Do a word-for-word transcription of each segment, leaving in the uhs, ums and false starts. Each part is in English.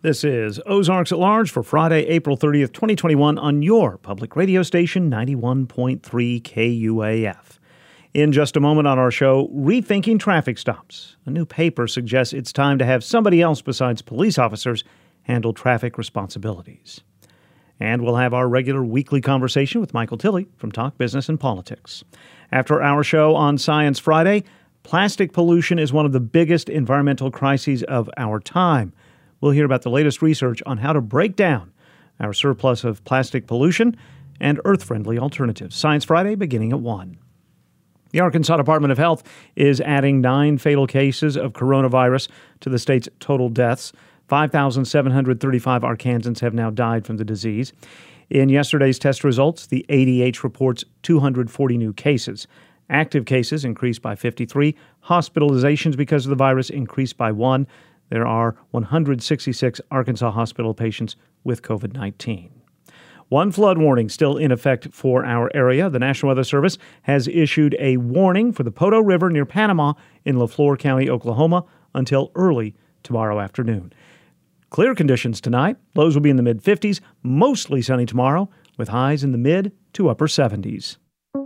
This is Ozarks at Large for Friday, April thirtieth, twenty twenty-one on your public radio station, ninety-one point three K U A F. In just a moment on our show, Rethinking Traffic Stops. A new paper suggests it's time to have somebody else besides police officers handle traffic responsibilities. And we'll have our regular weekly conversation with Michael Tilley from Talk Business and Politics. After our show on Science Friday, plastic pollution is one of the biggest environmental crises of our time. We'll hear about the latest research on how to break down our surplus of plastic pollution and earth-friendly alternatives. Science Friday beginning at one. The Arkansas Department of Health is adding nine fatal cases of coronavirus to the state's total deaths. five thousand seven hundred thirty-five Arkansans have now died from the disease. In yesterday's test results, the A D H reports two hundred forty new cases. Active cases increased by fifty-three. Hospitalizations because of the virus increased by one. There are one hundred sixty-six Arkansas hospital patients with covid nineteen. One flood warning still in effect for our area. The National Weather Service has issued a warning for the Poteau River near Panama in LaFleur County, Oklahoma, until early tomorrow afternoon. Clear conditions tonight. Lows will be in the mid-fifties, mostly sunny tomorrow, with highs in the mid to upper seventies.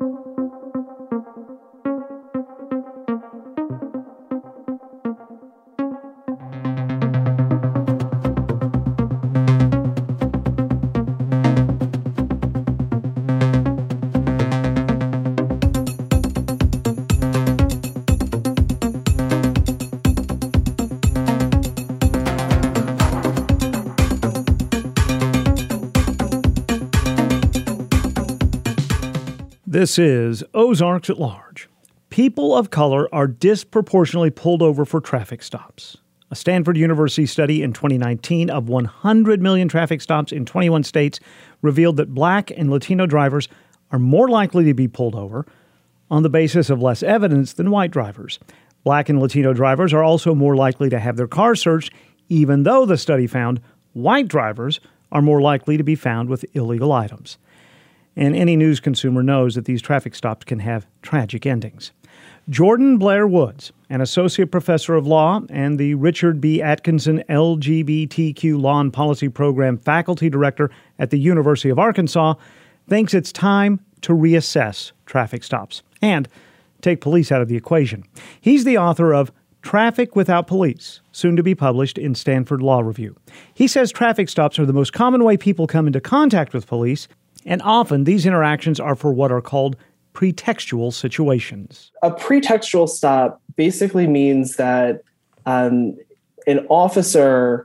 This is Ozarks at Large. People of color are disproportionately pulled over for traffic stops. A Stanford University study in twenty nineteen of one hundred million traffic stops in twenty-one states revealed that Black and Latino drivers are more likely to be pulled over on the basis of less evidence than white drivers. Black and Latino drivers are also more likely to have their cars searched, even though the study found white drivers are more likely to be found with illegal items. And any news consumer knows that these traffic stops can have tragic endings. Jordan Blair Woods, an associate professor of law and the Richard B. Atkinson L G B T Q Law and Policy Program faculty director at the University of Arkansas, thinks it's time to reassess traffic stops and take police out of the equation. He's the author of Traffic Without Police, soon to be published in Stanford Law Review. He says traffic stops are the most common way people come into contact with police, and often these interactions are for what are called pretextual situations. A pretextual stop basically means that um, an officer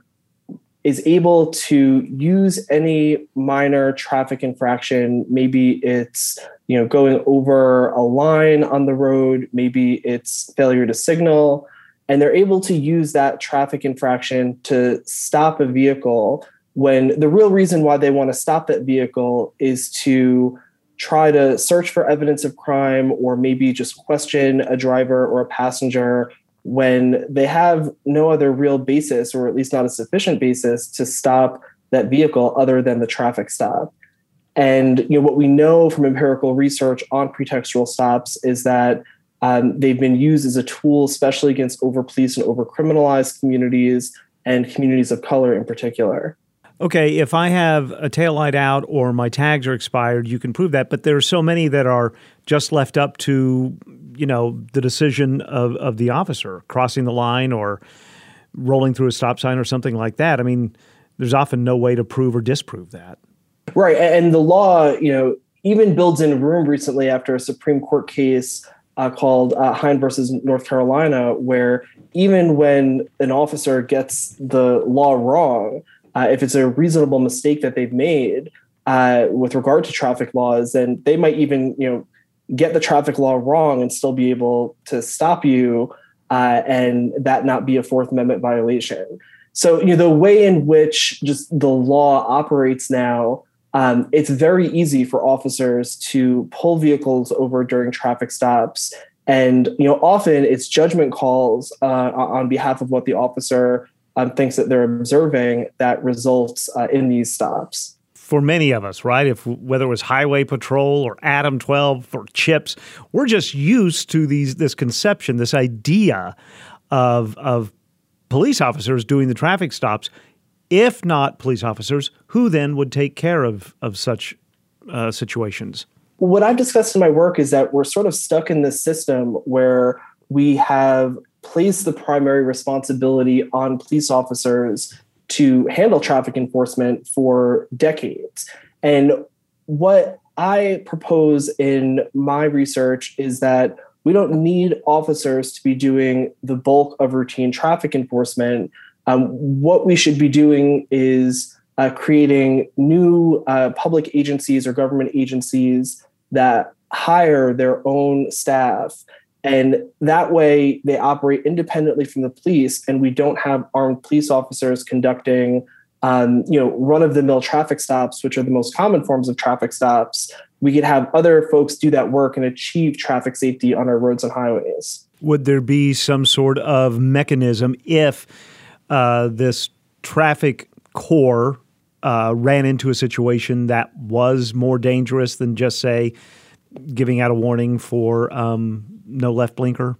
is able to use any minor traffic infraction. Maybe it's, you know, going over a line on the road. Maybe it's failure to signal. And they're able to use that traffic infraction to stop a vehicle when the real reason why they want to stop that vehicle is to try to search for evidence of crime or maybe just question a driver or a passenger when they have no other real basis, or at least not a sufficient basis, to stop that vehicle other than the traffic stop. And you know what we know from empirical research on pretextual stops is that um, they've been used as a tool, especially against over-policed and over-criminalized communities and communities of color in particular. Okay, if I have a taillight out or my tags are expired, you can prove that. But there are so many that are just left up to, you know, the decision of, of the officer, crossing the line or rolling through a stop sign or something like that. I mean, there's often no way to prove or disprove that. Right. And the law, you know, even builds in room recently after a Supreme Court case uh, called uh, Hine versus North Carolina, where even when an officer gets the law wrong, Uh, if it's a reasonable mistake that they've made uh, with regard to traffic laws, then they might even, you know, get the traffic law wrong and still be able to stop you uh, and that not be a Fourth Amendment violation. So, you know, the way in which just the law operates now, um, it's very easy for officers to pull vehicles over during traffic stops. And, you know, often it's judgment calls uh, on behalf of what the officer Um, things that they're observing that results uh, in these stops. For many of us, right, if whether it was Highway Patrol or Adam twelve or CHIPS, we're just used to these this conception, this idea of of police officers doing the traffic stops. If not police officers, who then would take care of, of such uh, situations? What I've discussed in my work is that we're sort of stuck in this system where we have placed the primary responsibility on police officers to handle traffic enforcement for decades. And what I propose in my research is that we don't need officers to be doing the bulk of routine traffic enforcement. Um, what we should be doing is uh, creating new uh, public agencies or government agencies that hire their own staff. And that way they operate independently from the police, and we don't have armed police officers conducting um, you know, run-of-the-mill traffic stops, which are the most common forms of traffic stops. We could have other folks do that work and achieve traffic safety on our roads and highways. Would there be some sort of mechanism if uh, this traffic corps uh, ran into a situation that was more dangerous than just, say, giving out a warning for um, no left blinker?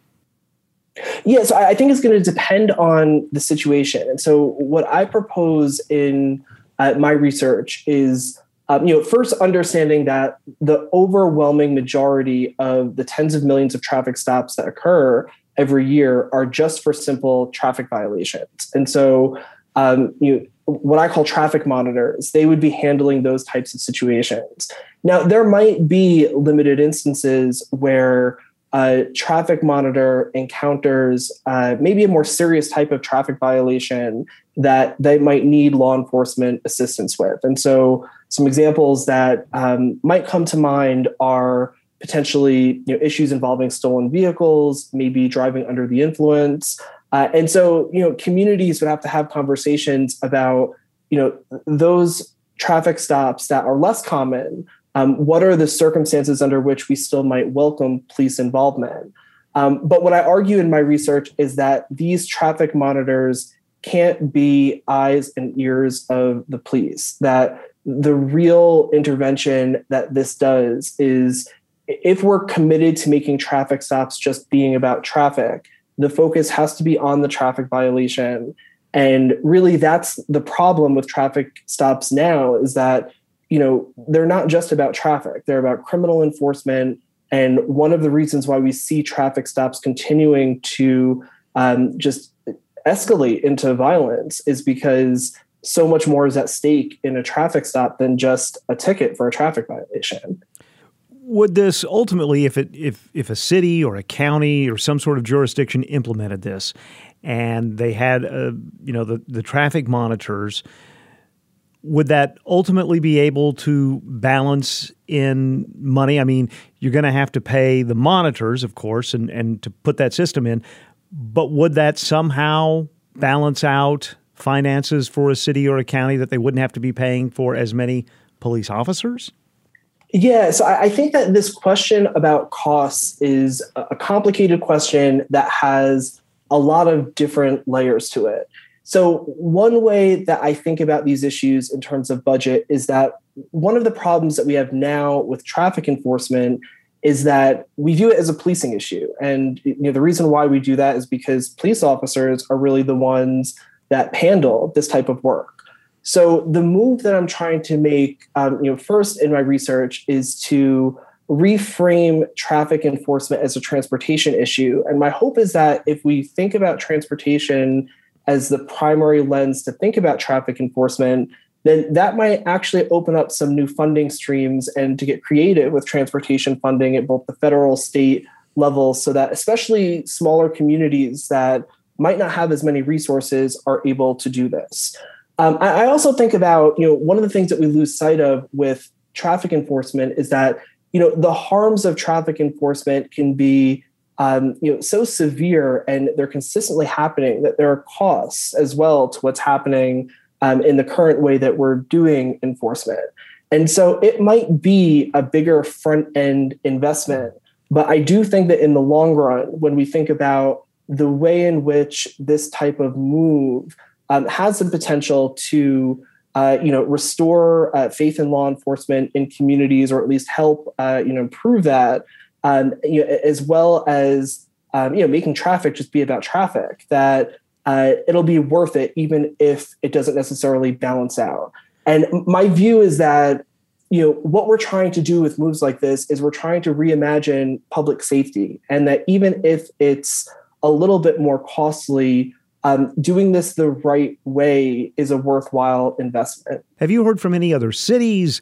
Yes, I think it's going to depend on the situation. And so what I propose in uh, my research is, um, you know, first understanding that the overwhelming majority of the tens of millions of traffic stops that occur every year are just for simple traffic violations. And so, um, you know, what I call traffic monitors, they would be handling those types of situations. Now, there might be limited instances where a traffic monitor encounters uh, maybe a more serious type of traffic violation that they might need law enforcement assistance with. And so some examples that um, might come to mind are potentially, you know, issues involving stolen vehicles, maybe driving under the influence. Uh, and so, you know, communities would have to have conversations about, you know, those traffic stops that are less common. Um, what are the circumstances under which we still might welcome police involvement? Um, but what I argue in my research is that these traffic monitors can't be eyes and ears of the police, that the real intervention that this does is, if we're committed to making traffic stops just being about traffic, the focus has to be on the traffic violation. And really, that's the problem with traffic stops now, is that, you know, they're not just about traffic, they're about criminal enforcement. And one of the reasons why we see traffic stops continuing to um, just escalate into violence is because so much more is at stake in a traffic stop than just a ticket for a traffic violation. Would this ultimately, if it if if a city or a county or some sort of jurisdiction implemented this, and they had uh, you know the the traffic monitors, would that ultimately be able to balance in money? I mean, you're going to have to pay the monitors, of course, and, and to put that system in. But would that somehow balance out finances for a city or a county, that they wouldn't have to be paying for as many police officers? Yeah, so I think that this question about costs is a complicated question that has a lot of different layers to it. So one way that I think about these issues in terms of budget is that one of the problems that we have now with traffic enforcement is that we view it as a policing issue. And you know, the reason why we do that is because police officers are really the ones that handle this type of work. So the move that I'm trying to make, um, you know, first in my research is to reframe traffic enforcement as a transportation issue. And my hope is that if we think about transportation as the primary lens to think about traffic enforcement, then that might actually open up some new funding streams and to get creative with transportation funding at both the federal, state levels, so that especially smaller communities that might not have as many resources are able to do this. Um, I, I also think about, you know, one of the things that we lose sight of with traffic enforcement is that, you know, the harms of traffic enforcement can be Um, you know, so severe, and they're consistently happening, that there are costs as well to what's happening um, in the current way that we're doing enforcement. And so it might be a bigger front end investment, but I do think that in the long run, when we think about the way in which this type of move um, has the potential to Uh, you know, restore uh, faith in law enforcement in communities, or at least help, uh, you know, improve that, um, you know, as well as, um, you know, making traffic just be about traffic, that uh, it'll be worth it, even if it doesn't necessarily balance out. And my view is that, you know, what we're trying to do with moves like this is we're trying to reimagine public safety, and that even if it's a little bit more costly, um, doing this the right way is a worthwhile investment. Have you heard from any other cities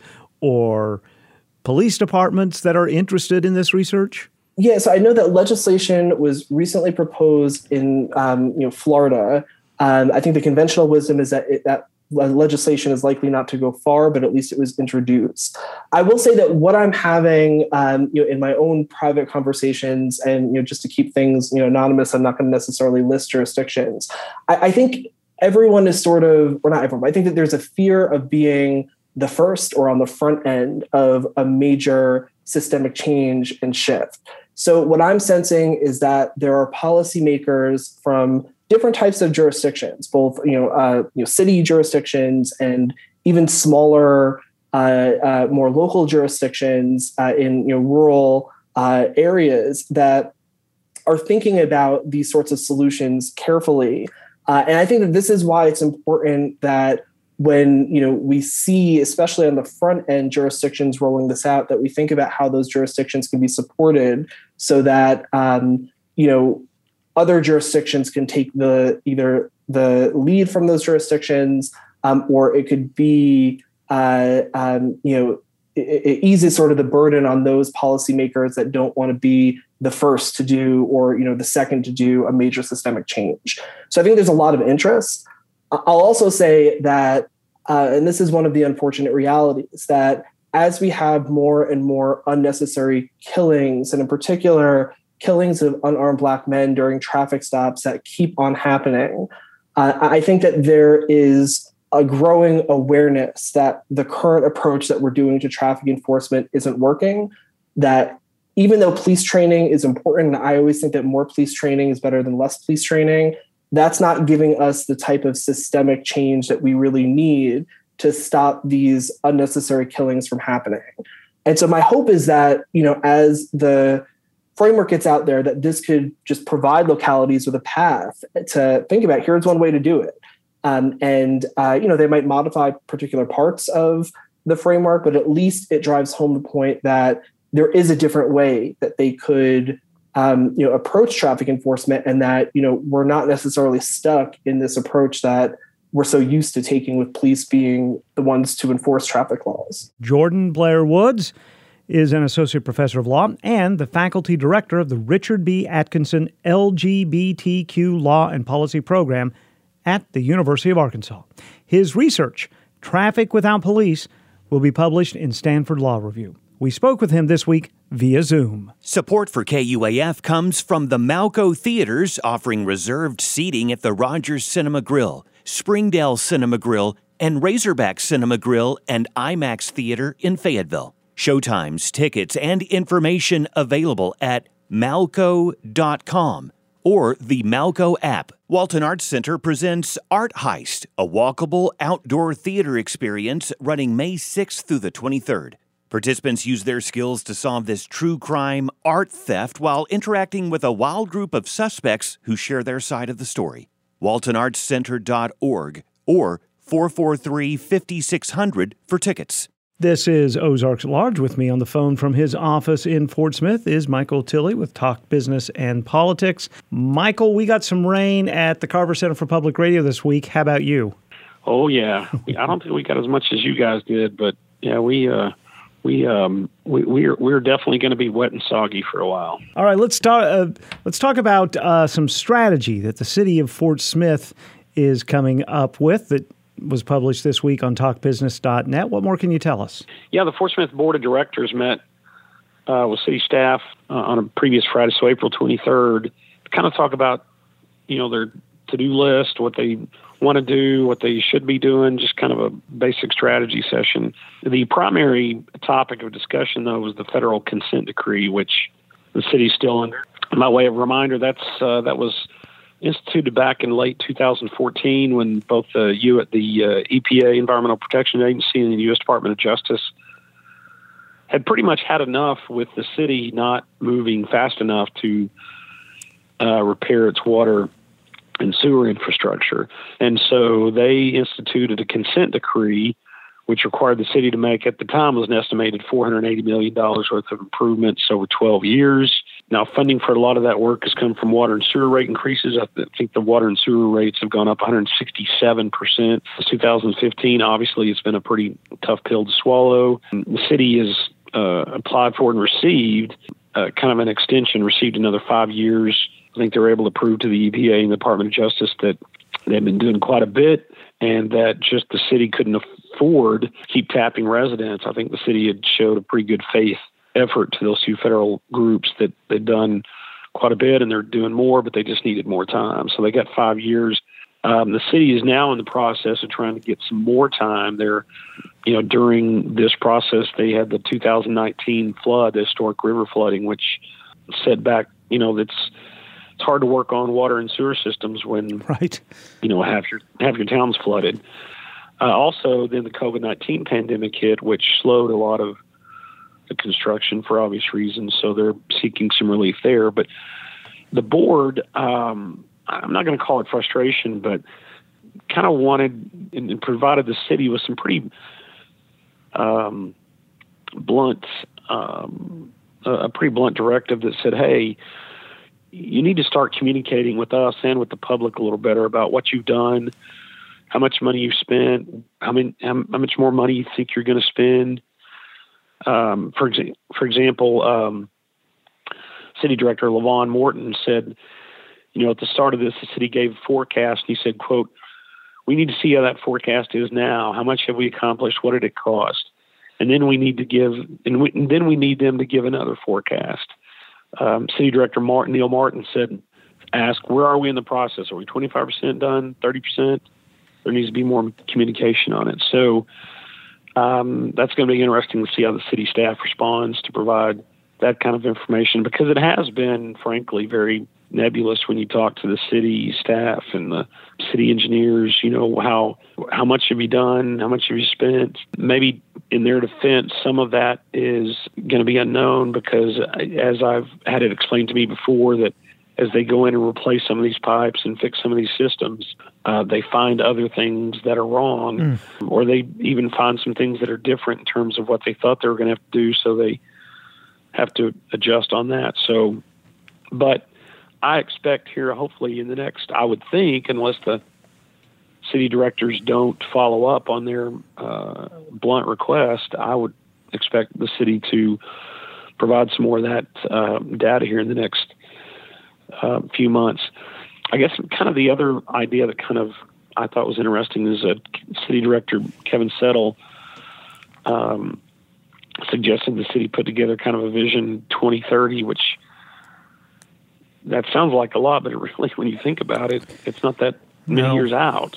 or police departments that are interested in this research? Yes, I know that legislation was recently proposed in um, you know Florida. Um, I think the conventional wisdom is that it, that legislation is likely not to go far, but at least it was introduced. I will say that what I'm having, um, you know, in my own private conversations, and you know, just to keep things you know anonymous, I'm not going to necessarily list jurisdictions. I, I think everyone is sort of, or not everyone. I think that there's a fear of being the first or on the front end of a major systemic change and shift. So what I'm sensing is that there are policymakers from different types of jurisdictions, both you know, uh, you know, city jurisdictions and even smaller, uh, uh, more local jurisdictions uh, in you know, rural uh, areas that are thinking about these sorts of solutions carefully. Uh, and I think that this is why it's important that when you know we see, especially on the front end, jurisdictions rolling this out, that we think about how those jurisdictions can be supported so that um, you know. other jurisdictions can take the either the lead from those jurisdictions, um, or it could be, uh, um, you know, it, it eases sort of the burden on those policymakers that don't want to be the first to do, or you know, the second to do a major systemic change. So I think there's a lot of interest. I'll also say that, uh, and this is one of the unfortunate realities, that as we have more and more unnecessary killings, and in particular, killings of unarmed Black men during traffic stops that keep on happening, uh, I think that there is a growing awareness that the current approach that we're doing to traffic enforcement isn't working, that even though police training is important, and I always think that more police training is better than less police training, that's not giving us the type of systemic change that we really need to stop these unnecessary killings from happening. And so my hope is that, you know, as the framework gets out there, that this could just provide localities with a path to think about, here's one way to do it. Um, and, uh, you know, they might modify particular parts of the framework, but at least it drives home the point that there is a different way that they could, um, you know, approach traffic enforcement, and that, you know, we're not necessarily stuck in this approach that we're so used to taking with police being the ones to enforce traffic laws. Jordan Blair Woods is an associate professor of law and the faculty director of the Richard B. Atkinson L G B T Q Law and Policy Program at the University of Arkansas. His research, Traffic Without Police, will be published in Stanford Law Review. We spoke with him this week via Zoom. Support for K U A F comes from the Malco Theaters, offering reserved seating at the Rogers Cinema Grill, Springdale Cinema Grill, and Razorback Cinema Grill and IMAX Theater in Fayetteville. Showtimes, tickets, and information available at malco dot com or the Malco app. Walton Arts Center presents Art Heist, a walkable outdoor theater experience running May sixth through the twenty-third. Participants use their skills to solve this true crime art theft while interacting with a wild group of suspects who share their side of the story. walton arts center dot org or four four three, five six zero zero for tickets. This is Ozarks at Large. With me on the phone from his office in Fort Smith is Michael Tilley with Talk Business and Politics. Michael, we got some rain at the Carver Center for Public Radio this week. How about you? Oh, yeah. I don't think we got as much as you guys did, but yeah, we uh, we um, we we're we're definitely going to be wet and soggy for a while. All right, let's talk. Uh, let's talk about uh, some strategy that the city of Fort Smith is coming up with that was published this week on talk business dot net. What more can you tell us? Yeah, the Fort Smith Board of Directors met uh, with city staff uh, on a previous Friday, so April twenty-third, to kind of talk about, you know, their to-do list, what they want to do, what they should be doing, just kind of a basic strategy session. The primary topic of discussion, though, was the federal consent decree, which the city's still under. By way of reminder, that's uh, that was instituted back in late two thousand fourteen when both the U the uh, E P A, Environmental Protection Agency, and the U S Department of Justice had pretty much had enough with the city not moving fast enough to uh, repair its water and sewer infrastructure. And so they instituted a consent decree, which required the city to make, at the time, was an estimated four hundred eighty million dollars worth of improvements over twelve years. Now, funding for a lot of that work has come from water and sewer rate increases. I think the water and sewer rates have gone up one hundred sixty-seven percent since two thousand fifteen. Obviously, it's been a pretty tough pill to swallow. The city has uh, applied for and received uh, kind of an extension, received another five years. I think they were able to prove to the E P A and the Department of Justice that they've been doing quite a bit, and that just the city couldn't afford to keep tapping residents. I think the city had showed a pretty good faith effort to those two federal groups that they'd done quite a bit, and they're doing more, but they just needed more time. So they got five years. Um, the city is now in the process of trying to get some more time. They're, you know, during this process, they had the two thousand nineteen flood, the historic river flooding, which set back, you know, that's, it's hard to work on water and sewer systems when, right, you know, half your half your town's flooded. Uh, also, then the COVID nineteen pandemic hit, which slowed a lot of the construction for obvious reasons. So they're seeking some relief there. But the board, um, I'm not going to call it frustration, but kind of wanted and, and provided the city with some pretty um, blunt, um, a pretty blunt directive that said, hey, you need to start communicating with us and with the public a little better about what you've done, how much money you've spent, how many, how, how much more money you think you're going to spend. Um, for example, for example, um, City Director LaVon Morton said, you know, at the start of this, the city gave a forecast, and he said, quote, "We need to see how that forecast is now. How much have we accomplished? What did it cost? And then we need to give, and, we, and then we need them to give another forecast." Um, City Director Martin, Neil Martin said, ask, where are we in the process? Are we twenty-five percent done, thirty percent? There needs to be more communication on it. So um, that's going to be interesting to see how the city staff responds to provide that kind of information, because it has been, frankly, very nebulous when you talk to the city staff and the city engineers. You know, how how much have you done? How much have you spent? Maybe in their defense, some of that is going to be unknown, because as I've had it explained to me before, that as they go in and replace some of these pipes and fix some of these systems, uh, they find other things that are wrong, mm. or they even find some things that are different in terms of what they thought they were going to have to do. So they have to adjust on that. So, but I expect here, hopefully in the next, I would think, unless the city directors don't follow up on their uh, blunt request, I would expect the city to provide some more of that uh, data here in the next uh, few months. I guess kind of the other idea that kind of I thought was interesting is that City Director Kevin Settle um, suggested the city put together kind of a Vision twenty thirty, which that sounds like a lot, but it really, when you think about it, it's not that many no. years out.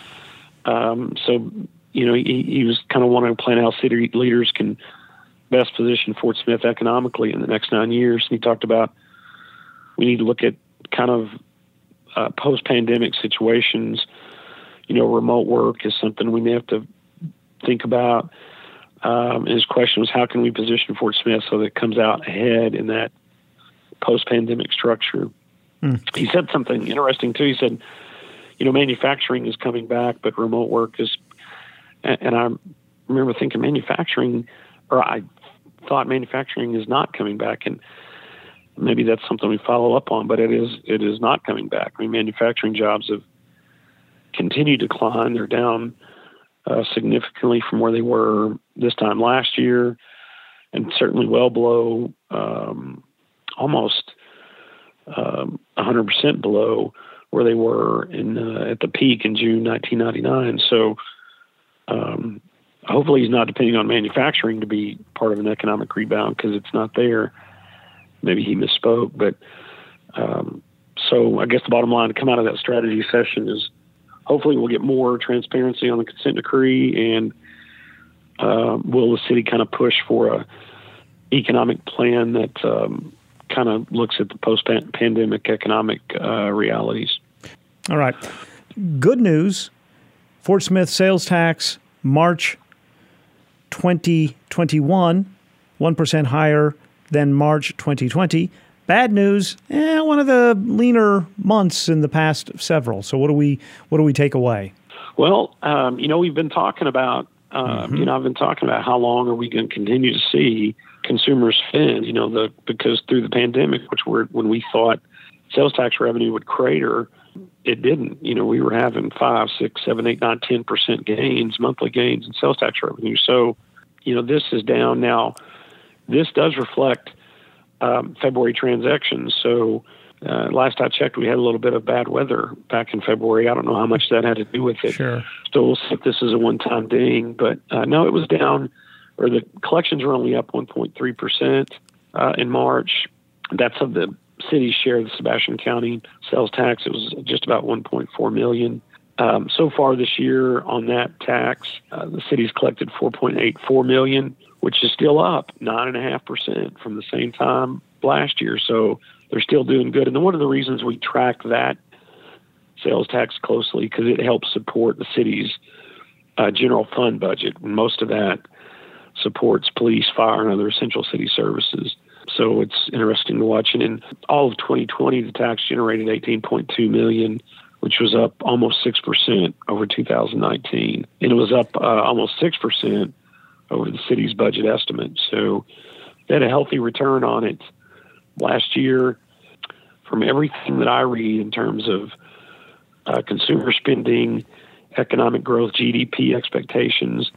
Um, so, you know, he, he was kind of wanting to plan how city leaders can best position Fort Smith economically in the next nine years. And he talked about we need to look at kind of uh, post-pandemic situations. You know, remote work is something we may have to think about. Um, and his question was, how can we position Fort Smith so that it comes out ahead in that post-pandemic structure? Mm. He said something interesting too. He said, you know, manufacturing is coming back, but remote work is, and, and I remember thinking manufacturing, or I thought manufacturing is not coming back. And maybe that's something we follow up on, but it is, it is not coming back. I mean, manufacturing jobs have continued to decline. They're down uh, significantly from where they were this time last year, and certainly well below, um, almost um, one hundred percent below where they were in uh, at the peak in June nineteen ninety-nine. So um, hopefully he's not depending on manufacturing to be part of an economic rebound, because it's not there. Maybe he misspoke. But um, so I guess the bottom line to come out of that strategy session is hopefully we'll get more transparency on the consent decree, and uh, will the city kind of push for a economic plan that um, kind of looks at the post-pandemic economic uh, realities. All right. Good news. Fort Smith sales tax, March twenty twenty-one, one percent higher than March twenty twenty. Bad news, eh, one of the leaner months in the past several. So what do we what do we take away? Well, um, you know, we've been talking about, um, Mm-hmm. you know, I've been talking about how long are we going to continue to see consumers spend, you know, the because through the pandemic, which were when we thought sales tax revenue would crater, it didn't. You know, we were having five, six, seven, eight, nine, ten percent gains, monthly gains in sales tax revenue. So, you know, this is down now. This does reflect um, February transactions. So uh, last I checked, we had a little bit of bad weather back in February. I don't know how much that had to do with it. Sure. So we'll see if this is a one-time ding. But uh, no, it was down, or the collections were only up one point three percent uh, in March. That's of the city's share of the Sebastian County sales tax. It was just about one point four million dollars. Um, so far this year on that tax, uh, the city's collected four point eight four million dollars, which is still up nine point five percent from the same time last year. So they're still doing good. And one of the reasons we track that sales tax closely, because it helps support the city's uh, general fund budget. And most of that supports police, fire, and other essential city services. So it's interesting to watch. And in all of twenty twenty, the tax generated eighteen point two million dollars, which was up almost six percent over two thousand nineteen. And it was up uh, almost six percent over the city's budget estimate. So they had a healthy return on it last year. From everything that I read in terms of uh, consumer spending, economic growth, G D P expectations,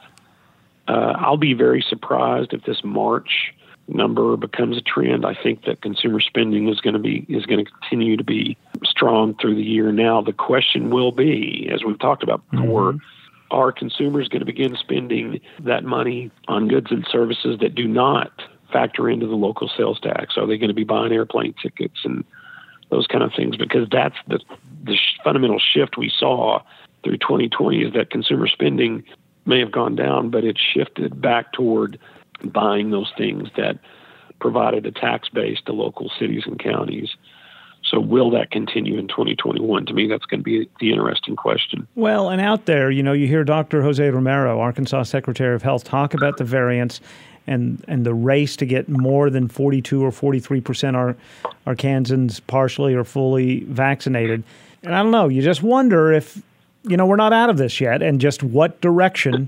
uh, I'll be very surprised if this March number becomes a trend. I think that consumer spending is going to be is going to continue to be strong through the year. Now, the question will be, as we've talked about before, mm-hmm. are consumers going to begin spending that money on goods and services that do not factor into the local sales tax? Are they going to be buying airplane tickets and those kind of things? Because that's the, the fundamental shift we saw through twenty twenty, is that consumer spending may have gone down, but it shifted back toward buying those things that provided a tax base to local cities and counties. So will that continue in twenty twenty-one? To me, that's going to be the interesting question. Well, and out there, you know, you hear Doctor Jose Romero, Arkansas Secretary of Health, talk about the variants and and the race to get more than forty-two or forty-three percent are Arkansans partially or fully vaccinated. And I don't know, you just wonder if, you know, we're not out of this yet, and just what direction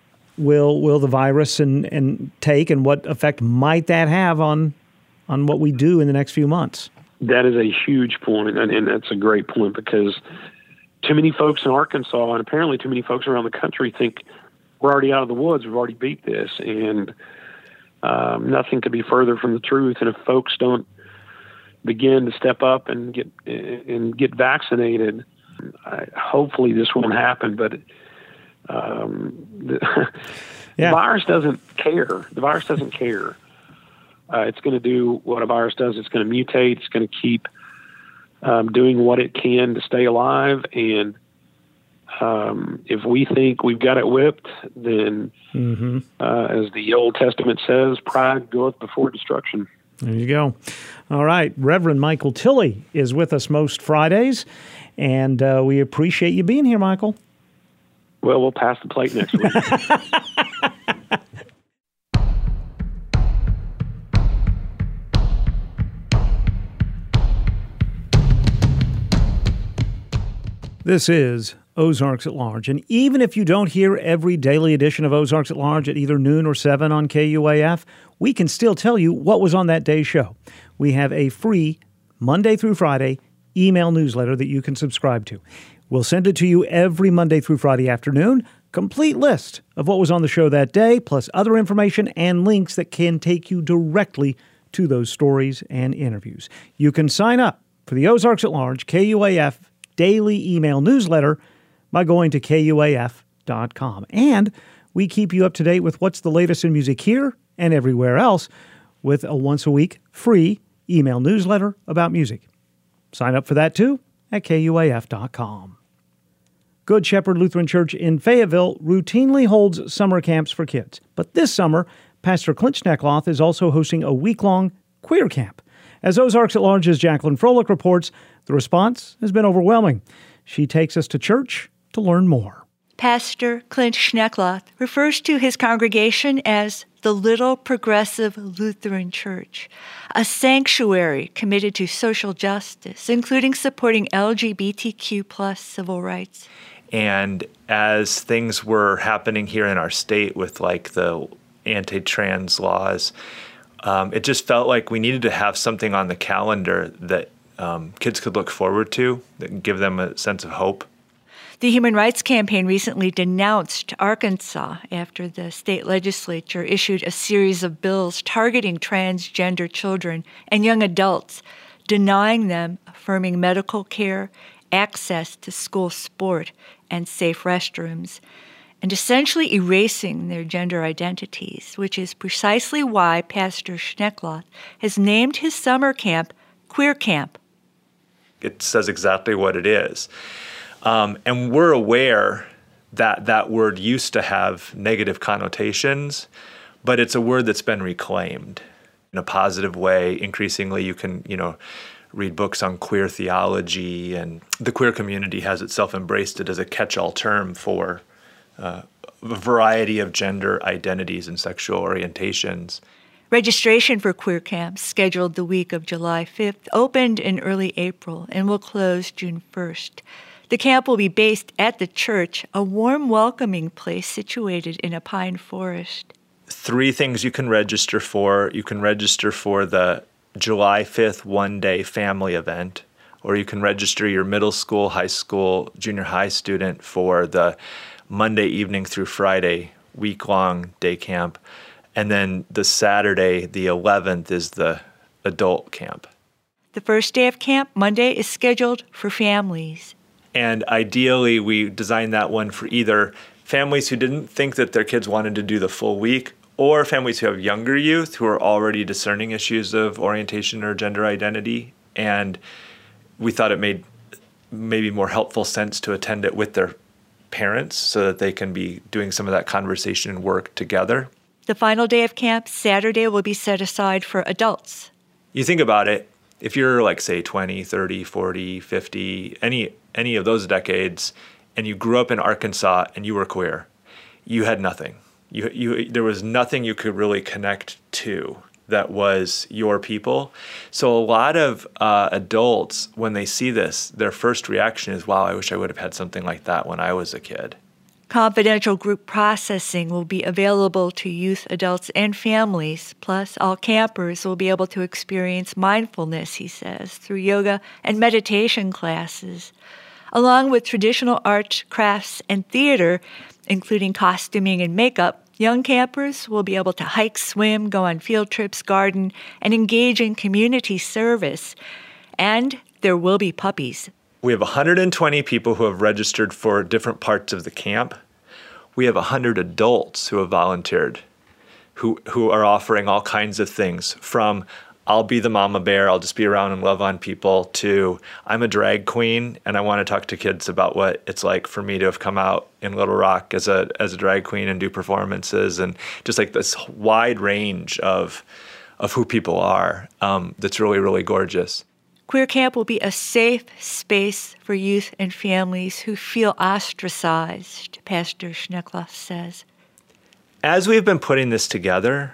will will the virus and, and take, and what effect might that have on on what we do in the next few months? That is a huge point, and, and that's a great point, because too many folks in Arkansas, and apparently too many folks around the country, think we're already out of the woods, we've already beat this, and um, nothing could be further from the truth. And if folks don't begin to step up and get and get vaccinated, I, hopefully this won't happen, but um, the, yeah. the virus doesn't care. The virus doesn't care. Uh, it's going to do what a virus does. It's going to mutate. It's going to keep um, doing what it can to stay alive. And um, if we think we've got it whipped, then, mm-hmm. uh, as the Old Testament says, pride goeth before destruction. There you go. All right. Reverend Michael Tilley is with us most Fridays, and uh, we appreciate you being here, Michael. Well, we'll pass the plate next week. This is Ozarks at Large, and even if you don't hear every daily edition of Ozarks at Large at either noon or seven on K U A F, we can still tell you what was on that day's show. We have a free Monday through Friday email newsletter that you can subscribe to. We'll send it to you every Monday through Friday afternoon, complete list of what was on the show that day, plus other information and links that can take you directly to those stories and interviews. You can sign up for the Ozarks at Large K U A F daily email newsletter by going to K U A F dot com. And we keep you up to date with what's the latest in music here and everywhere else with a once-a-week free email newsletter about music. Sign up for that too at K U A F dot com. Good Shepherd Lutheran Church in Fayetteville routinely holds summer camps for kids. But this summer, Pastor Clint Schneckloth is also hosting a week-long queer camp. As Ozarks at Large's Jacqueline Froelich reports, the response has been overwhelming. She takes us to church to learn more. Pastor Clint Schneckloth refers to his congregation as the Little Progressive Lutheran Church, a sanctuary committed to social justice, including supporting L G B T Q plus civil rights. And as things were happening here in our state with like the anti-trans laws, um, it just felt like we needed to have something on the calendar that um, kids could look forward to, that can give them a sense of hope. The Human Rights Campaign recently denounced Arkansas after the state legislature issued a series of bills targeting transgender children and young adults, denying them affirming medical care, access to school sport, and safe restrooms, and essentially erasing their gender identities, which is precisely why Pastor Schneckloth has named his summer camp Queer Camp. It says exactly what it is. Um, and we're aware that that word used to have negative connotations, but it's a word that's been reclaimed in a positive way. Increasingly, you can, you know, read books on queer theology, and the queer community has itself embraced it as a catch-all term for uh, a variety of gender identities and sexual orientations. Registration for Queer Camp, scheduled the week of July fifth, opened in early April and will close June first. The camp will be based at the church, a warm, welcoming place situated in a pine forest. Three things you can register for. You can register for the July fifth one-day family event, or you can register your middle school, high school, junior high student for the Monday evening through Friday week-long day camp. And then the Saturday, the eleventh, is the adult camp. The first day of camp, Monday, is scheduled for families. And ideally, we designed that one for either families who didn't think that their kids wanted to do the full week, or families who have younger youth who are already discerning issues of orientation or gender identity. And we thought it made maybe more helpful sense to attend it with their parents so that they can be doing some of that conversation and work together. The final day of camp, Saturday, will be set aside for adults. You think about it, if you're like, say, twenty, thirty, forty, fifty, any any of those decades, and you grew up in Arkansas and you were queer, you had nothing. You, you, there was nothing you could really connect to that was your people. So a lot of uh, adults, when they see this, their first reaction is, wow, I wish I would have had something like that when I was a kid. Confidential group processing will be available to youth, adults, and families. Plus, all campers will be able to experience mindfulness, he says, through yoga and meditation classes, along with traditional arts, crafts, and theater, including costuming and makeup. Young campers will be able to hike, swim, go on field trips, garden, and engage in community service. And there will be puppies. We have one hundred twenty people who have registered for different parts of the camp. We have one hundred adults who have volunteered, who who are offering all kinds of things, from I'll be the mama bear, I'll just be around and love on people, to I'm a drag queen and I want to talk to kids about what it's like for me to have come out in Little Rock as a as a drag queen and do performances, and just like this wide range of of who people are. Um, that's really, really gorgeous. Queer Camp will be a safe space for youth and families who feel ostracized, Pastor Schneckloth says. As we've been putting this together,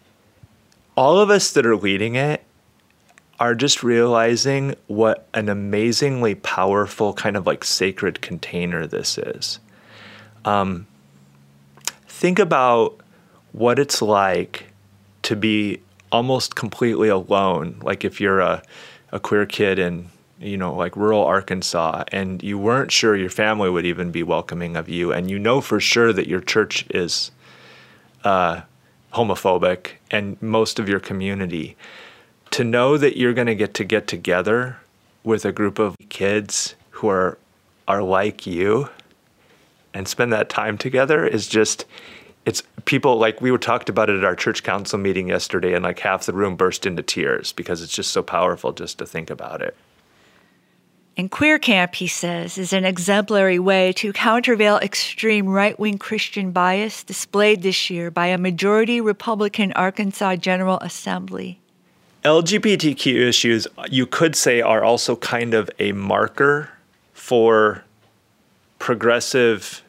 all of us that are leading it are just realizing what an amazingly powerful kind of like sacred container this is. Um, think about what it's like to be almost completely alone, like if you're a a queer kid in, you know, like rural Arkansas, and you weren't sure your family would even be welcoming of you, and you know for sure that your church is uh, homophobic and most of your community, to know that you're going to get to get together with a group of kids who are are like you and spend that time together is just, it's people, like we were talked about it at our church council meeting yesterday, and like half the room burst into tears because it's just so powerful just to think about it. And Queer Camp, he says, is an exemplary way to countervail extreme right-wing Christian bias displayed this year by a majority Republican Arkansas General Assembly. L G B T Q issues, you could say, are also kind of a marker for progressive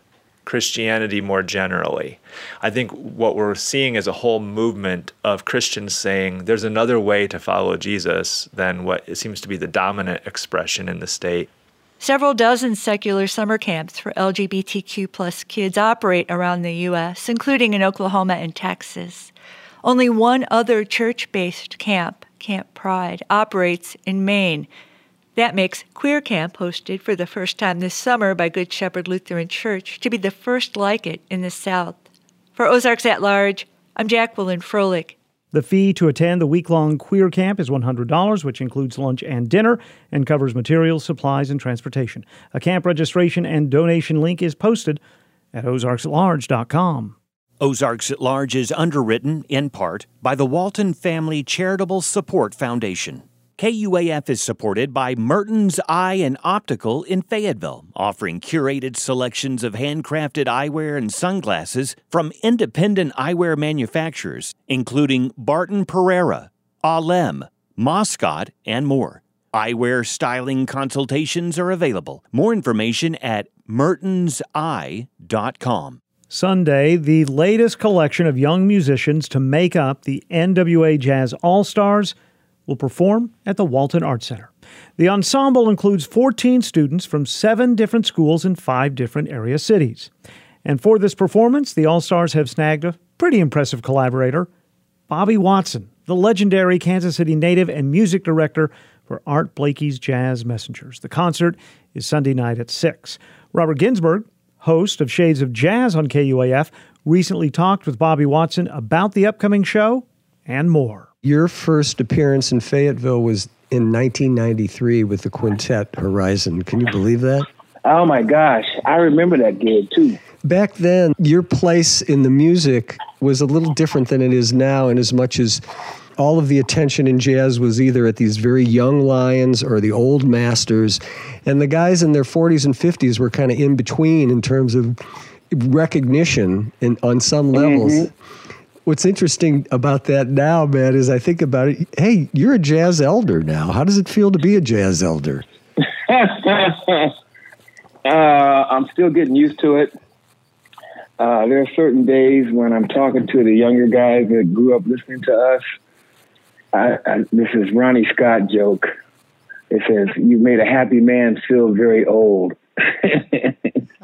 Christianity more generally. I think what we're seeing is a whole movement of Christians saying there's another way to follow Jesus than what seems to be the dominant expression in the state. Several dozen secular summer camps for L G B T Q plus kids operate around the U S, including in Oklahoma and Texas. Only one other church-based camp, Camp Pride, operates in Maine. That makes Queer Camp, hosted for the first time this summer by Good Shepherd Lutheran Church, to be the first like it in the South. For Ozarks at Large, I'm Jacqueline Froelich. The fee to attend the week-long Queer Camp is one hundred dollars, which includes lunch and dinner and covers materials, supplies, and transportation. A camp registration and donation link is posted at ozarks at large dot com. Ozarks at Large is underwritten, in part, by the Walton Family Charitable Support Foundation. K U A F is supported by Mertens Eye and Optical in Fayetteville, offering curated selections of handcrafted eyewear and sunglasses from independent eyewear manufacturers, including Barton Pereira, Alem, Moscot, and more. Eyewear styling consultations are available. More information at mertens eye dot com. Sunday, the latest collection of young musicians to make up the N W A Jazz All-Stars will perform at the Walton Arts Center. The ensemble includes fourteen students from seven different schools in five different area cities. And for this performance, the All-Stars have snagged a pretty impressive collaborator, Bobby Watson, the legendary Kansas City native and music director for Art Blakey's Jazz Messengers. The concert is Sunday night at six. Robert Ginsburg, host of Shades of Jazz on K U A F, recently talked with Bobby Watson about the upcoming show and more. Your first appearance in Fayetteville was in nineteen ninety-three with the quintet Horizon. Can you believe that? Oh, my gosh. I remember that gig, too. Back then, your place in the music was a little different than it is now, in as much as all of the attention in jazz was either at these very young lions or the old masters, and the guys in their forties and fifties were kind of in between in terms of recognition in, on some levels. Mm-hmm. What's interesting about that now, man, is I think about it, hey, you're a jazz elder now. How does it feel to be a jazz elder? uh, I'm still getting used to it. Uh, there are certain days when I'm talking to the younger guys that grew up listening to us. I, I, this is Ronnie Scott joke. It says, "You've made a happy man feel very old." but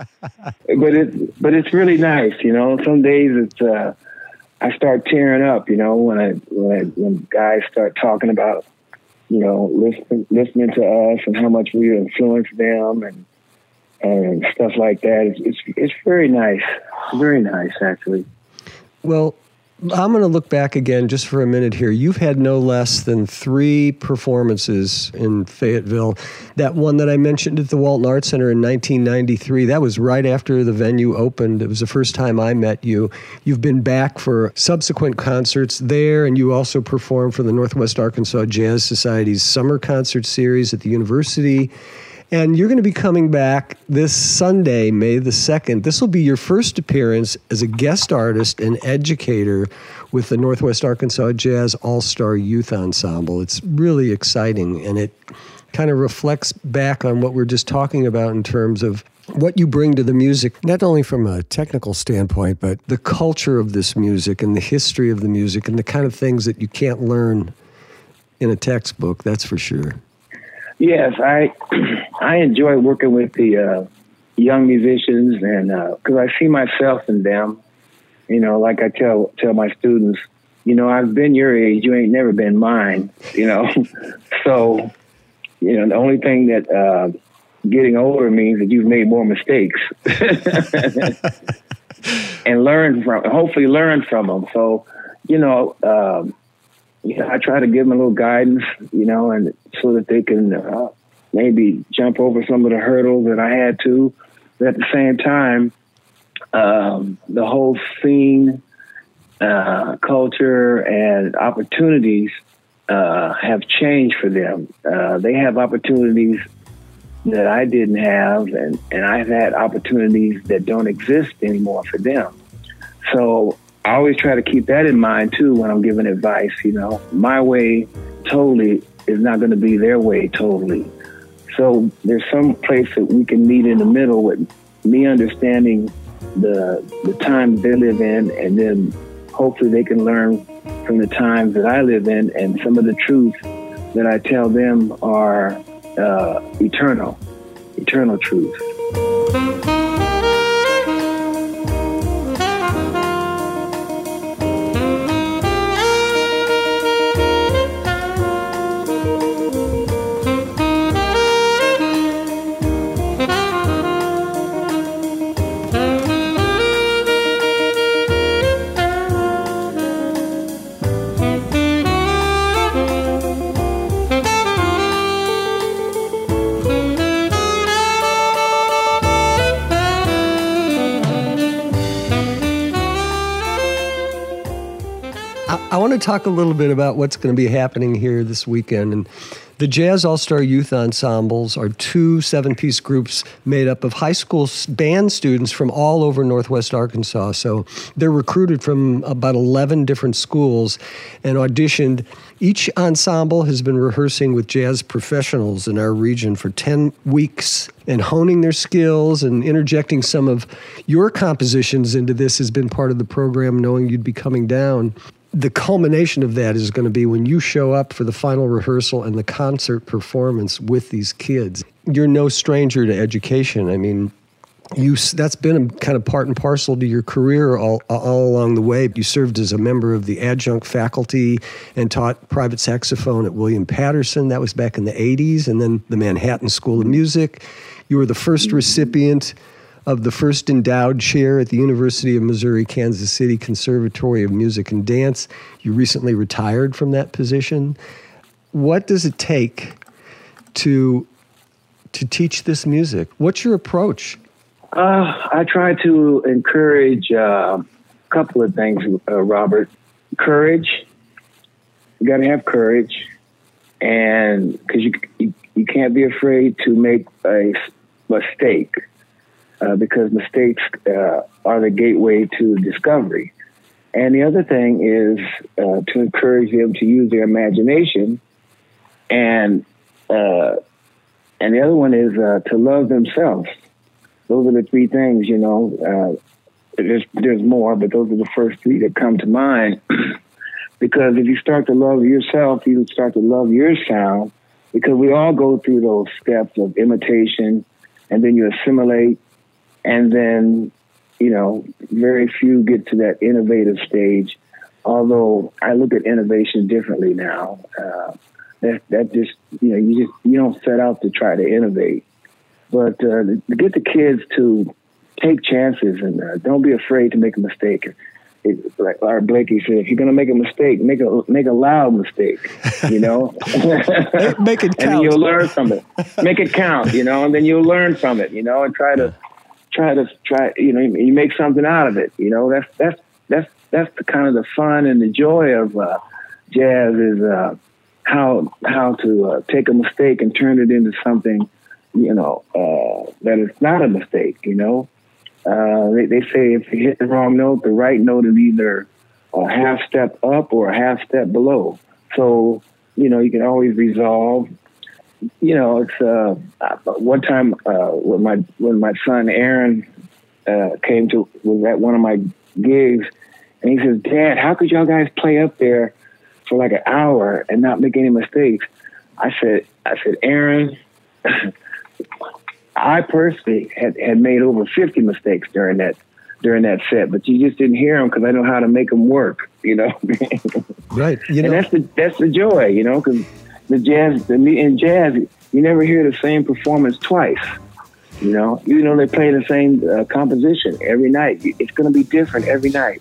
it, but it's really nice, you know. Some days it's, uh, I start tearing up, you know, when I when, I, when guys start talking about, you know, listening listening to us and how much we influence them and and stuff like that. It's it's, it's very nice, very nice actually. Well, I'm going to look back again just for a minute here. You've had no less than three performances in Fayetteville. That one that I mentioned at the Walton Arts Center in nineteen ninety-three, that was right after the venue opened. It was the first time I met you. You've been back for subsequent concerts there, and you also performed for the Northwest Arkansas Jazz Society's summer concert series at the university. And you're going to be coming back this Sunday, May the second. This will be your first appearance as a guest artist and educator with the Northwest Arkansas Jazz All-Star Youth Ensemble. It's really exciting, and it kind of reflects back on what we're just talking about in terms of what you bring to the music, not only from a technical standpoint, but the culture of this music and the history of the music and the kind of things that you can't learn in a textbook, that's for sure. Yes, I I enjoy working with the uh, young musicians, and because uh, I see myself in them. You know, like I tell tell my students, you know, I've been your age, you ain't never been mine. You know, so you know the only thing that uh, getting older means that you've made more mistakes and learn from, hopefully learn from them. So you know. Um, You know, I try to give them a little guidance, you know, and so that they can uh, maybe jump over some of the hurdles that I had to. But at the same time, um, the whole scene, uh, culture, and opportunities uh, have changed for them. Uh, they have opportunities that I didn't have, and, and I've had opportunities that don't exist anymore for them. So I always try to keep that in mind, too, when I'm giving advice. You know, my way totally is not going to be their way totally. So there's some place that we can meet in the middle with me understanding the the time they live in, and then hopefully they can learn from the times that I live in, and some of the truths that I tell them are uh, eternal, eternal truths. I want to talk a little bit about what's going to be happening here this weekend. And the Jazz All-Star Youth Ensembles are two seven-piece groups made up of high school band students from all over Northwest Arkansas. So they're recruited from about eleven different schools and auditioned. Each ensemble has been rehearsing with jazz professionals in our region for ten weeks and honing their skills, and interjecting some of your compositions into this has been part of the program, knowing you'd be coming down. The culmination of that is going to be when you show up for the final rehearsal and the concert performance with these kids. You're no stranger to education. I mean, you that's been a kind of part and parcel to your career all, all along the way. You served as a member of the adjunct faculty and taught private saxophone at William Patterson. That was back in the eighties, and then the Manhattan School of Music. You were the first recipient of the first endowed chair at the University of Missouri-Kansas City Conservatory of Music and Dance. You recently retired from that position. What does it take to to teach this music? What's your approach? Uh, I try to encourage uh, a couple of things, uh, Robert. Courage. You got to have courage, and because you, you you can't be afraid to make a mistake. Uh, because mistakes uh, are the gateway to discovery. And the other thing is uh, to encourage them to use their imagination. And uh, and the other one is uh, to love themselves. Those are the three things, you know. Uh, there's, there's more, but those are the first three that come to mind. Because if you start to love yourself, you start to love your sound, because we all go through those steps of imitation, and then you assimilate. And then, you know, very few get to that innovative stage. Although I look at innovation differently now. Uh, that that just, you know, you just you don't set out to try to innovate, but uh, to get the kids to take chances and uh, don't be afraid to make a mistake. It, like Art Blakey said, if you're going to make a mistake, make a make a loud mistake, you know. Make it count. And then you'll learn from it. Make it count, you know, and then you'll learn from it, you know, and try to. Try to try, you know, you make something out of it. You know, that's that's that's that's the kind of the fun and the joy of uh, jazz is uh, how how to uh, take a mistake and turn it into something, you know, uh, that is not a mistake. You know, uh, they, they say if you hit the wrong note, the right note is either a half step up or a half step below. So you know, you can always resolve. You know, it's uh, one time uh, when my when my son Aaron uh, came to was at one of my gigs, and he says, "Dad, how could y'all guys play up there for like an hour and not make any mistakes?" I said, "I said, Aaron, I personally had, had made over fifty mistakes during that during that set, but you just didn't hear them because I know how to make them work." You know, right? You know, and that's the that's the joy, you know, because. The jazz, the in jazz, you never hear the same performance twice. You know, even though they play the same uh, composition every night, it's going to be different every night.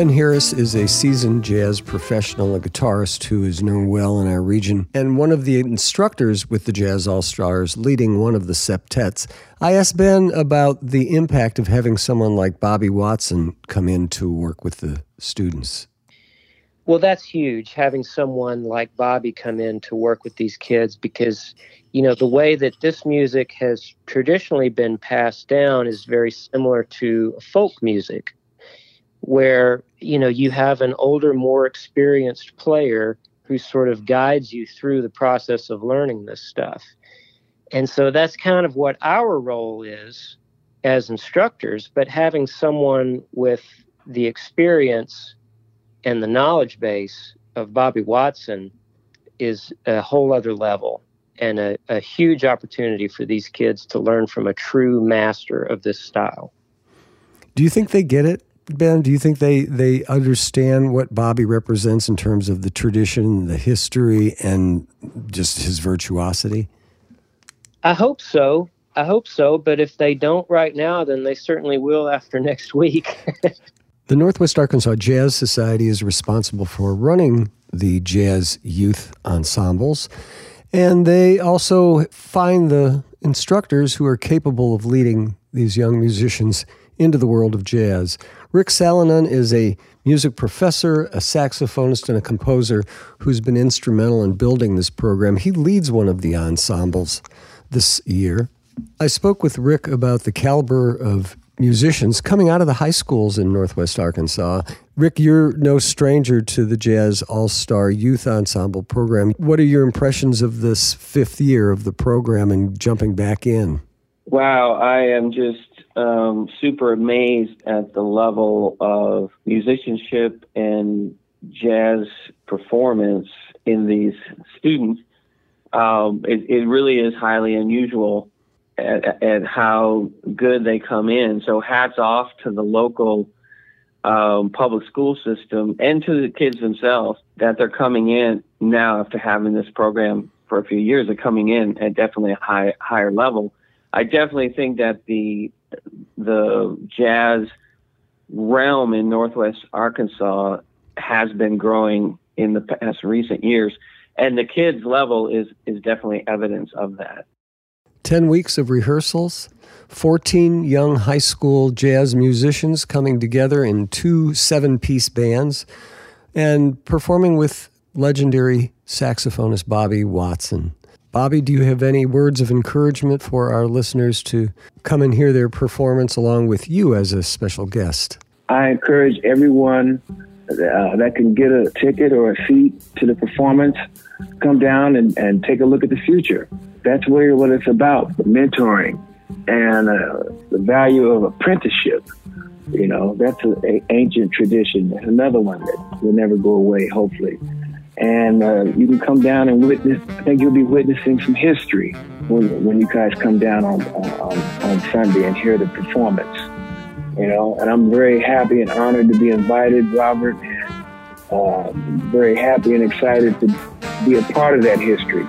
Ben Harris is a seasoned jazz professional, a guitarist who is known well in our region, and one of the instructors with the Jazz All-Stars, leading one of the septets. I asked Ben about the impact of having someone like Bobby Watson come in to work with the students. Well, that's huge, having someone like Bobby come in to work with these kids, because, you know, the way that this music has traditionally been passed down is very similar to folk music, where, you know, you have an older, more experienced player who sort of guides you through the process of learning this stuff. And so that's kind of what our role is as instructors, but having someone with the experience and the knowledge base of Bobby Watson is a whole other level, and a, a huge opportunity for these kids to learn from a true master of this style. Do you think they get it, Ben? Do you think they, they understand what Bobby represents in terms of the tradition, the history, and just his virtuosity? I hope so. I hope so. But if they don't right now, then they certainly will after next week. The Northwest Arkansas Jazz Society is responsible for running the jazz youth ensembles, and they also find the instructors who are capable of leading these young musicians into the world of jazz. Rick Salonen is a music professor, a saxophonist, and a composer who's been instrumental in building this program. He leads one of the ensembles this year. I spoke with Rick about the caliber of musicians coming out of the high schools in Northwest Arkansas. Rick, you're no stranger to the Jazz All-Star Youth Ensemble program. What are your impressions of this fifth year of the program and jumping back in? Wow, I am just um, super amazed at the level of musicianship and jazz performance in these students. Um, it, it really is highly unusual At, at how good they come in. So hats off to the local um, public school system and to the kids themselves that they're coming in now after having this program for a few years. They're coming in at definitely a high, higher level. I definitely think that the the jazz realm in Northwest Arkansas has been growing in the past recent years, and the kids' level is is definitely evidence of that. Ten weeks of rehearsals, fourteen young high school jazz musicians coming together in two seven-piece bands and performing with legendary saxophonist Bobby Watson. Bobby, do you have any words of encouragement for our listeners to come and hear their performance along with you as a special guest? I encourage everyone uh, that can get a ticket or a seat to the performance, come down and, and take a look at the future. That's really what it's about, the mentoring and uh, the value of apprenticeship. You know, that's an ancient tradition. There's another one that will never go away, hopefully. And uh, you can come down and witness. I think you'll be witnessing some history when when you guys come down on on, on Sunday and hear the performance. You know, and I'm very happy and honored to be invited, Robert, and uh, very happy and excited to be a part of that history.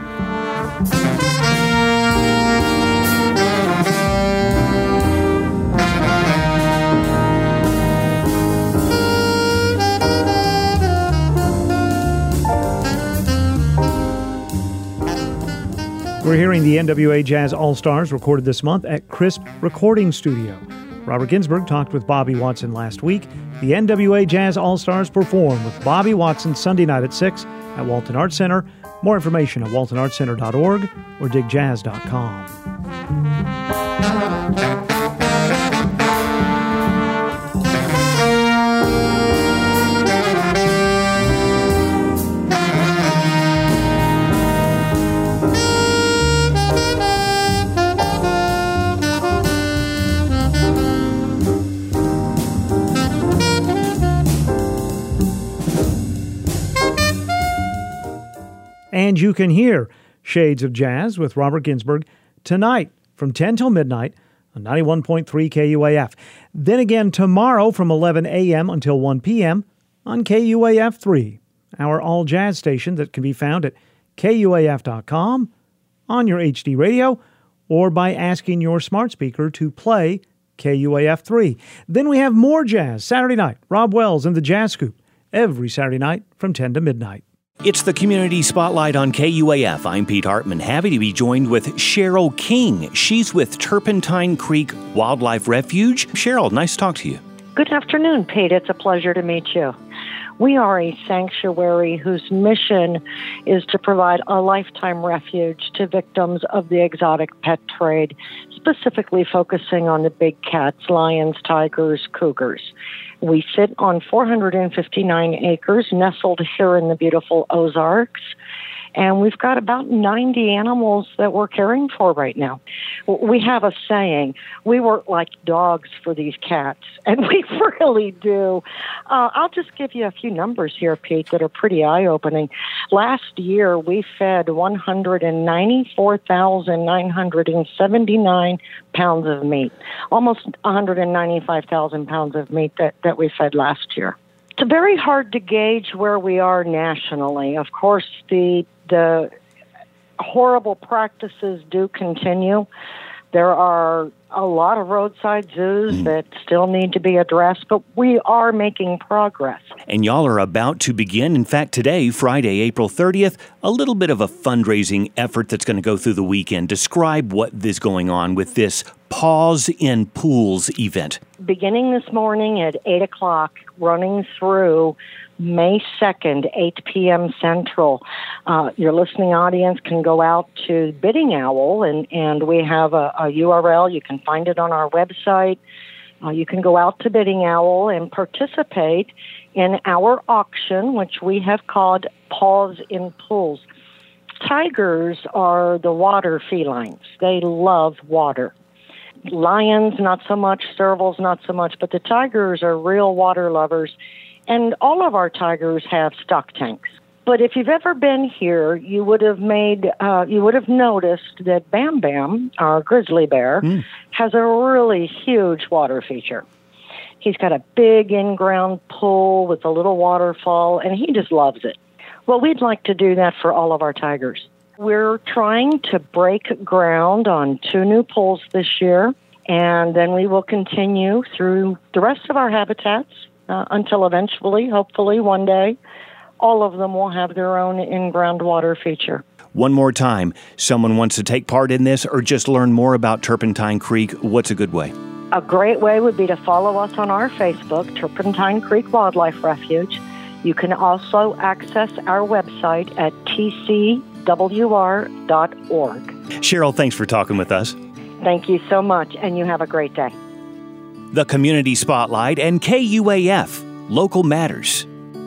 We're hearing the N W A Jazz All-Stars recorded this month at Crisp Recording Studio. Robert Ginsburg talked with Bobby Watson last week. The N W A Jazz All-Stars perform with Bobby Watson Sunday night at six at Walton Arts Center. More information at walton arts center dot org or dig jazz dot com. And you can hear Shades of Jazz with Robert Ginsburg tonight from ten till midnight on ninety-one point three K U A F. Then again tomorrow from eleven a.m. until one p.m. on K U A F three, our all-jazz station that can be found at K U A F dot com, on your H D radio, or by asking your smart speaker to play K U A F three. Then we have more jazz Saturday night. Rob Wells and the Jazz Scoop every Saturday night from ten to midnight. It's the Community Spotlight on K U A F. I'm Pete Hartman, happy to be joined with Cheryl King. She's with Turpentine Creek Wildlife Refuge. Cheryl, nice to talk to you. Good afternoon, Pete. It's a pleasure to meet you. We are a sanctuary whose mission is to provide a lifetime refuge to victims of the exotic pet trade, specifically focusing on the big cats, lions, tigers, cougars. We sit on four hundred fifty-nine acres nestled here in the beautiful Ozarks, and we've got about ninety animals that we're caring for right now. We have a saying, we work like dogs for these cats, and we really do. Uh, I'll just give you a few numbers here, Pete, that are pretty eye-opening. Last year, we fed one hundred ninety-four thousand nine hundred seventy-nine pounds of meat, almost one hundred ninety-five thousand pounds of meat that, that we fed last year. It's very hard to gauge where we are nationally. Of course, the the horrible practices do continue. There are a lot of roadside zoos mm. that still need to be addressed, but we are making progress. And y'all are about to begin, in fact, today, Friday, April thirtieth, a little bit of a fundraising effort that's going to go through the weekend. Describe what is going on with this Paws in Pools event. Beginning this morning at eight o'clock, running through May second, eight p.m. Central. Uh, your listening audience can go out to Bidding Owl, and, and we have a, a U R L. You can find it on our website. Uh, you can go out to Bidding Owl and participate in our auction, which we have called Paws in Pools. Tigers are the water felines. They love water. Lions, not so much. Servals, not so much. But the tigers are real water lovers. And all of our tigers have stock tanks. But if you've ever been here, you would have made, uh, you would have noticed that Bam Bam, our grizzly bear, mm. has a really huge water feature. He's got a big in-ground pool with a little waterfall, and he just loves it. Well, we'd like to do that for all of our tigers. We're trying to break ground on two new pools this year, and then we will continue through the rest of our habitats uh, until eventually, hopefully one day, all of them will have their own in-ground water feature. One more time, someone wants to take part in this or just learn more about Turpentine Creek, what's a good way? A great way would be to follow us on our Facebook, Turpentine Creek Wildlife Refuge. You can also access our website at t c w r dot org. Cheryl, thanks for talking with us. Thank you so much, and you have a great day. The Community Spotlight and K U A F, Local Matters.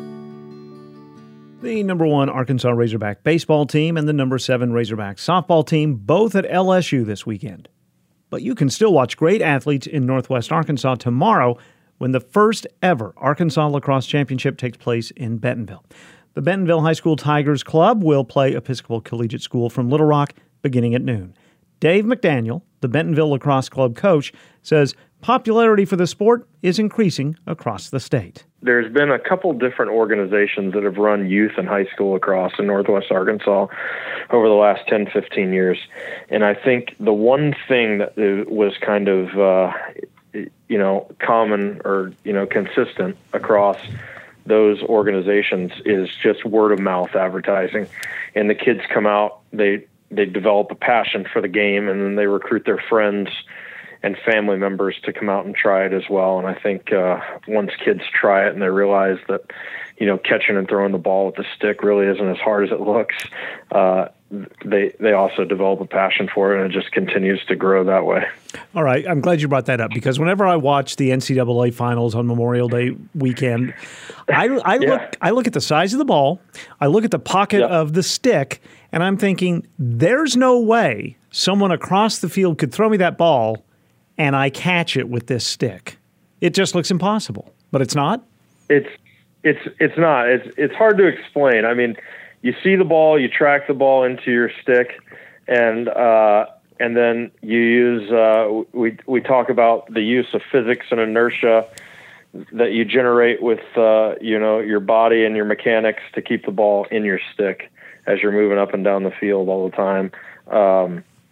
The number one Arkansas Razorback baseball team and the number seven Razorback softball team both at L S U this weekend. But you can still watch great athletes in Northwest Arkansas tomorrow when the first ever Arkansas Lacrosse Championship takes place in Bentonville. The Bentonville High School Tigers Club will play Episcopal Collegiate School from Little Rock beginning at noon. Dave McDaniel, the Bentonville Lacrosse Club coach, says popularity for the sport is increasing across the state. There's been a couple different organizations that have run youth and high school lacrosse in Northwest Arkansas over the last ten, fifteen years. And I think the one thing that was kind of, uh, you know, common or, you know, consistent across those organizations is just word of mouth advertising. And the kids come out, they, they develop a passion for the game, and then they recruit their friends and family members to come out and try it as well. And I think uh, once kids try it and they realize that, you know, catching and throwing the ball with the stick really isn't as hard as it looks, uh, they they also develop a passion for it, and it just continues to grow that way. All right. I'm glad you brought that up, because whenever I watch the N C double A finals on Memorial Day weekend, I, I, yeah. look, I look at the size of the ball, I look at the pocket yep. of the stick, and I'm thinking, there's no way someone across the field could throw me that ball and I catch it with this stick. It just looks impossible, but it's not. It's it's it's not. It's it's hard to explain. I mean, you see the ball, you track the ball into your stick, and uh, and then you use. Uh, we we talk about the use of physics and inertia that you generate with uh, you know your body and your mechanics to keep the ball in your stick as you're moving up and down the field all the time. Um,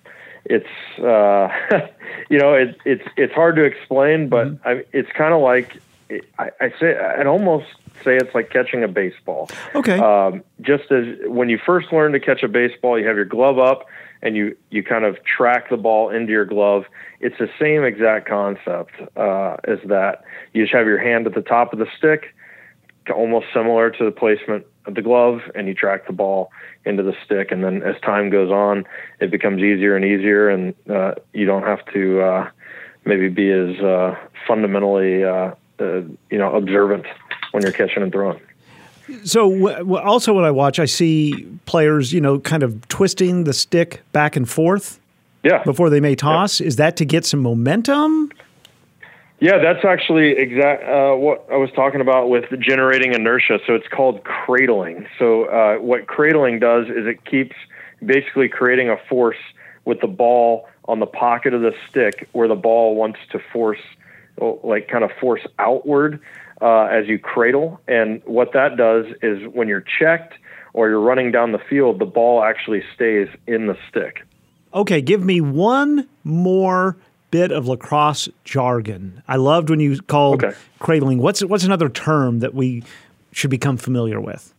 it's uh, you know, it, it's it's hard to explain, but mm-hmm. I, it's kind of like I, I say I'd almost say it's like catching a baseball. Okay. Um, just as when you first learn to catch a baseball, you have your glove up and you you kind of track the ball into your glove. It's the same exact concept uh, as that. You just have your hand at the top of the stick, almost similar to the placement of the glove, and you track the ball into the stick. And then as time goes on, it becomes easier and easier, and uh, you don't have to uh, maybe be as uh, fundamentally uh, uh, you know observant when you're catching and throwing. So w- also when I watch, I see players, you know, kind of twisting the stick back and forth. Yeah. Before they may toss. Yeah. Is that to get some momentum? Yeah, that's actually exact uh, what I was talking about with generating inertia. So it's called cradling. So uh, what cradling does is it keeps basically creating a force with the ball on the pocket of the stick where the ball wants to force, like kind of force outward uh, as you cradle. And what that does is when you're checked or you're running down the field, the ball actually stays in the stick. Okay, give me one more bit of lacrosse jargon. I loved when you called okay. cradling. What's what's another term that we should become familiar with?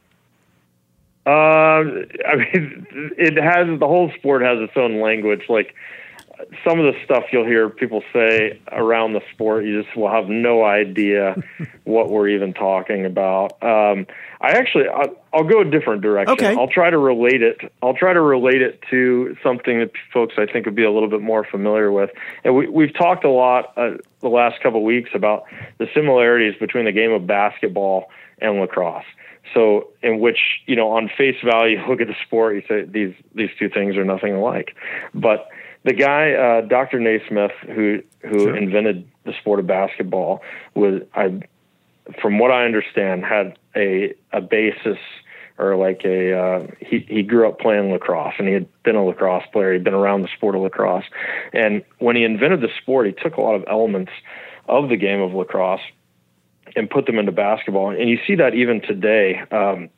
Uh, I mean, it has the whole sport has its own language. Like some of the stuff you'll hear people say around the sport, you just will have no idea what we're even talking about. Um, I actually, I'll, I'll go a different direction. Okay. I'll try to relate it. I'll try to relate it to something that folks I think would be a little bit more familiar with. And we, we've talked a lot uh, the last couple of weeks about the similarities between the game of basketball and lacrosse. So in which, you know, on face value, look at the sport, you say these, these two things are nothing alike. But the guy, uh, Doctor Naismith, who who sure. invented the sport of basketball, was, I, from what I understand, had a a basis or like a uh, he he grew up playing lacrosse, and he had been a lacrosse player. He'd been around the sport of lacrosse, and when he invented the sport, he took a lot of elements of the game of lacrosse and put them into basketball. And you see that even today. Um,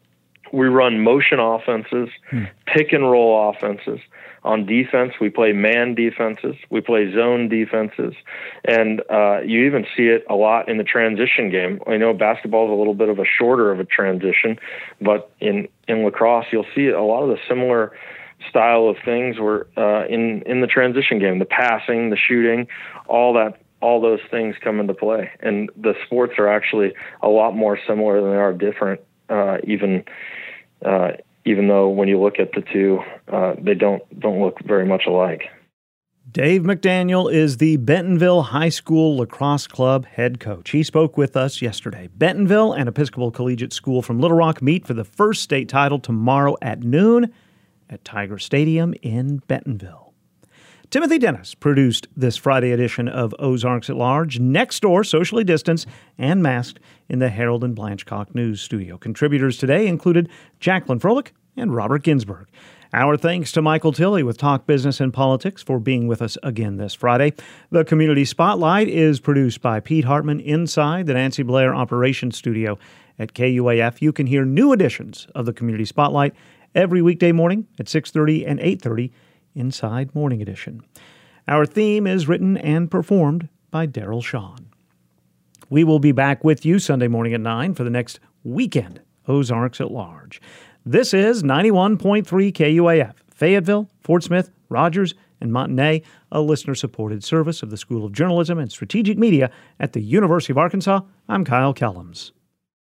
we run motion offenses, hmm. pick and roll offenses. On defense, we play man defenses. We play zone defenses. And uh, you even see it a lot in the transition game. I know basketball is a little bit of a shorter of a transition, but in, in lacrosse, you'll see a lot of the similar style of things where uh, in, in the transition game, the passing, the shooting, all that, all those things come into play. And the sports are actually a lot more similar than they are different, uh, even uh even though when you look at the two, uh, they don't don't look very much alike. Dave McDaniel is the Bentonville High School Lacrosse Club head coach. He spoke with us yesterday. Bentonville and Episcopal Collegiate School from Little Rock meet for the first state title tomorrow at noon at Tiger Stadium in Bentonville. Timothy Dennis produced this Friday edition of Ozarks at Large, next door, socially distanced, and masked in the Harold and Blanchcock News Studio. Contributors today included Jacqueline Froelich and Robert Ginsburg. Our thanks to Michael Tilley with Talk Business and Politics for being with us again this Friday. The Community Spotlight is produced by Pete Hartman inside the Nancy Blair Operations Studio at K U A F. You can hear new editions of the Community Spotlight every weekday morning at six thirty and eight thirty inside Morning Edition. Our theme is written and performed by Daryl Shawn. We will be back with you Sunday morning at nine for the next weekend Ozarks at Large. This is ninety-one point three K U A F, Fayetteville, Fort Smith, Rogers, and Montanay, a listener-supported service of the School of Journalism and Strategic Media at the University of Arkansas. I'm Kyle Kellums.